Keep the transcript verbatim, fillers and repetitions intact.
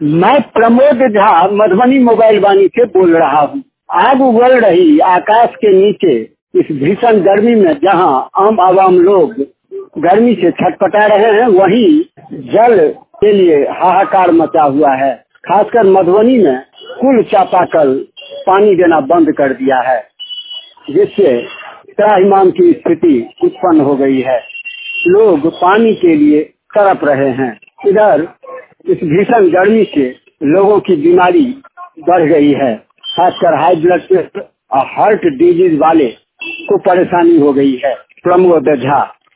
मैं प्रमोद झा मधुबनी मोबाइल वाणी से बोल रहा हूँ। आग उगल रही आकाश के नीचे इस भीषण गर्मी में जहाँ आम आवाम लोग गर्मी से छटपटा रहे हैं, वहीं जल के लिए हाहाकार मचा हुआ है। खासकर मधुबनी में कुल चापाकल पानी देना बंद कर दिया है, जिससे त्राहिमाम की स्थिति उत्पन्न हो गई है। लोग पानी के लिए तड़प रहे हैं। इधर इस भीषण गर्मी से लोगों की बीमारी बढ़ गई है। खासकर हाई ब्लड प्रेशर और हार्ट डिजीज वाले को परेशानी हो गई है। प्रमोद झा।